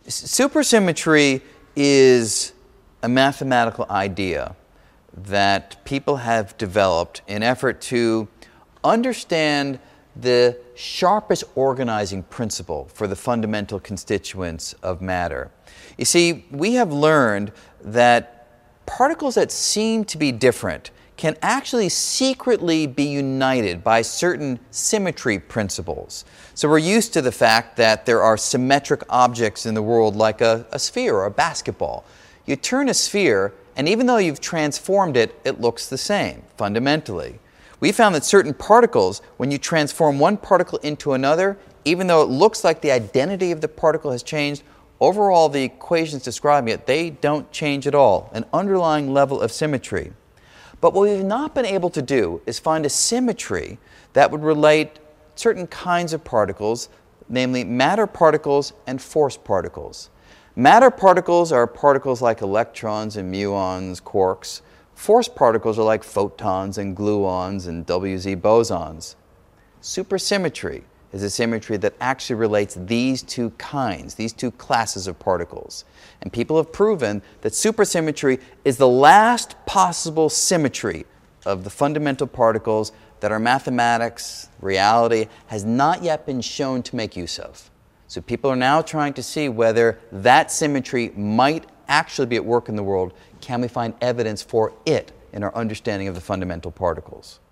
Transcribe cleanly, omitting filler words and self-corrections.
Supersymmetry is a mathematical idea that people have developed in effort to understand the sharpest organizing principle for the fundamental constituents of matter. You see, we have learned that particles that seem to be different can actually secretly be united by certain symmetry principles. So we're used to the fact that there are symmetric objects in the world like a sphere or a basketball. You turn a sphere, and even though you've transformed it, it looks the same fundamentally. We found that certain particles, when you transform one particle into another, even though it looks like the identity of the particle has changed, overall the equations describing it, they don't change at all, an underlying level of symmetry. But what we've not been able to do is find a symmetry that would relate certain kinds of particles, namely matter particles and force particles. Matter particles are particles like electrons and muons, quarks. Force particles are like photons and gluons and WZ bosons. Supersymmetry is a symmetry that actually relates these two kinds, these two classes of particles. And people have proven that supersymmetry is the last possible symmetry of the fundamental particles that our mathematics, reality, has not yet been shown to make use of. So people are now trying to see whether that symmetry might actually be at work in the world. Can we find evidence for it in our understanding of the fundamental particles?